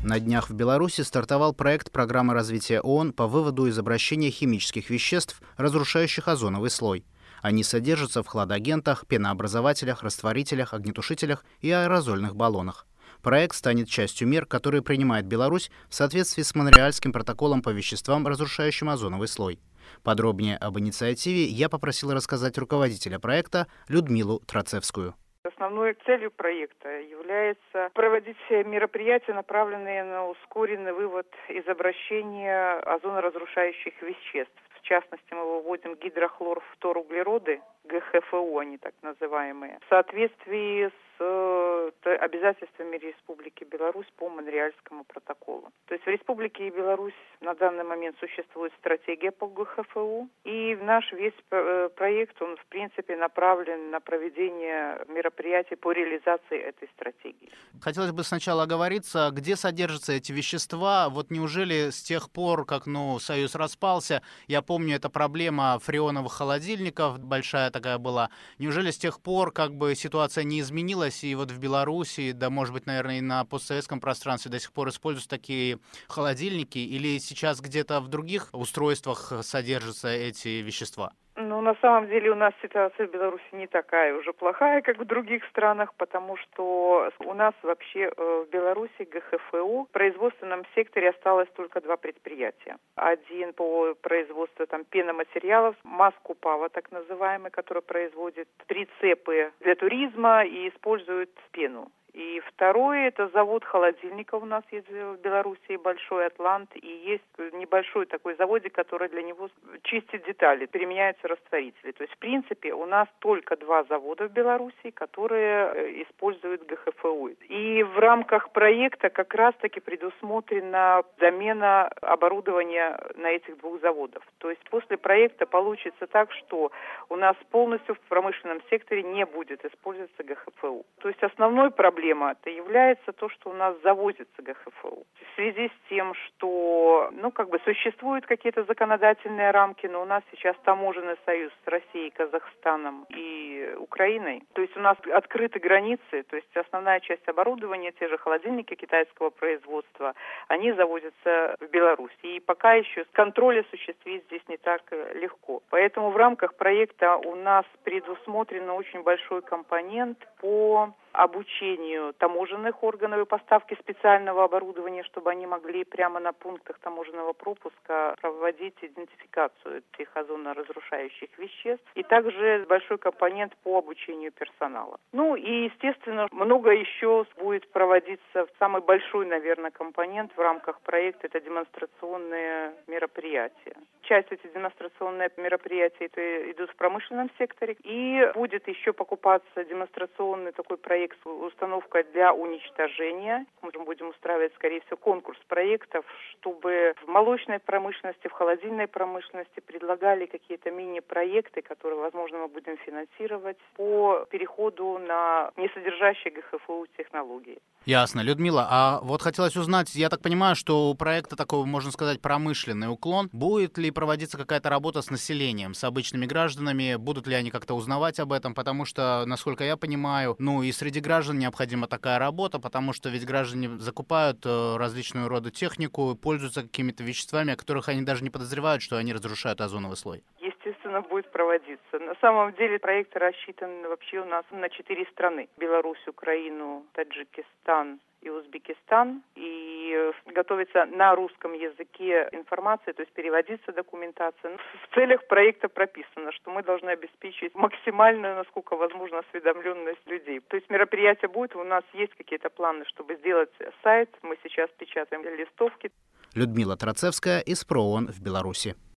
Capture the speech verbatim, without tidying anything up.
На днях в Беларуси стартовал проект программы развития ООН по выводу из обращения химических веществ, разрушающих озоновый слой. Они содержатся в хладагентах, пенообразователях, растворителях, огнетушителях и аэрозольных баллонах. Проект станет частью мер, которые принимает Беларусь в соответствии с Монреальским протоколом по веществам, разрушающим озоновый слой. Подробнее об инициативе я попросила рассказать руководителя проекта Людмилу Трацевскую. Основной целью проекта является проводить мероприятия, направленные на ускоренный вывод из обращения озоноразрушающих веществ. В частности, мы выводим гидрохлорфторуглероды, ГХФО, они так называемые, в соответствии с обязательствами Республики Беларусь по Монреальскому протоколу. То есть в Республике Беларусь на данный момент существует стратегия по ГХФО, и наш весь проект, он в принципе направлен на проведение мероприятий по реализации этой стратегии. Хотелось бы сначала оговориться, где содержатся эти вещества. Вот неужели с тех пор, как ну, Союз распался, я помню, это проблема фреоновых холодильников, большая такая была. Неужели с тех пор как бы ситуация не изменилась, и вот в Беларуси, да, может быть, наверное, и на постсоветском пространстве до сих пор используются такие холодильники, или сейчас где-то в других устройствах содержатся эти вещества? Ну, на самом деле у нас ситуация в Беларуси не такая уже плохая, как в других странах, потому что у нас вообще в Беларуси ГХФО в производственном секторе осталось только два предприятия. Один по производству там пеноматериалов, Маскупава так называемый, который производит прицепы для туризма и использует пену. И второй, это завод холодильников у нас есть в Беларуси, Большой Атлант, и есть небольшой такой заводик, который для него чистит детали, применяются растворители. То есть, в принципе, у нас только два завода в Беларуси, которые используют ГХФО. И в рамках проекта как раз-таки предусмотрена замена оборудования на этих двух заводах. То есть, после проекта получится так, что у нас полностью в промышленном секторе не будет использоваться ГХФО. То есть, основной проблемой это является то, что у нас завозится ГХФО. В связи с тем, что, ну, как бы существуют какие-то законодательные рамки, но у нас сейчас таможенный союз с Россией, Казахстаном и Украиной. То есть у нас открыты границы, то есть основная часть оборудования, те же холодильники китайского производства, они завозятся в Беларусь. И пока еще контроль осуществить здесь не так легко. Поэтому в рамках проекта у нас предусмотрен очень большой компонент по обучению таможенных органов и поставки специального оборудования, чтобы они могли прямо на пунктах таможенного пропуска проводить идентификацию этих озоноразрушающих веществ. И также большой компонент по обучению персонала. Ну и, естественно, много еще будет проводиться. Самый большой, наверное, компонент в рамках проекта – это демонстрационные мероприятия. Часть этих демонстрационных мероприятий это идут в промышленном секторе. И будет еще покупаться демонстрационный такой проект с установкой для уничтожения. Мы будем устраивать, скорее всего, конкурс проектов, чтобы в молочной промышленности, в холодильной промышленности предлагали какие-то мини-проекты, которые, возможно, мы будем финансировать по переходу на несодержащие ГХФО технологии. Ясно. Людмила, а вот хотелось узнать, я так понимаю, что у проекта такой, можно сказать, промышленный уклон. Будет ли проводиться какая-то работа с населением, с обычными гражданами? Будут ли они как-то узнавать об этом? Потому что, насколько я понимаю, ну и среди граждан необходима такая работа, потому что ведь граждане закупают э, различную рода технику, пользуются какими-то веществами, о которых они даже не подозревают, что они разрушают озоновый слой. Естественно, будет проводиться. На самом деле проект рассчитан вообще у нас на четыре страны. Беларусь, Украину, Таджикистан и Узбекистан. И готовится на русском языке информация, то есть переводится документация. В целях проекта прописано, что мы должны обеспечить максимальную, насколько возможно, осведомленность людей. То есть мероприятие будет, у нас есть какие-то планы, чтобы сделать сайт. Мы сейчас печатаем листовки. Людмила Трацевская из ПРООН в Беларуси.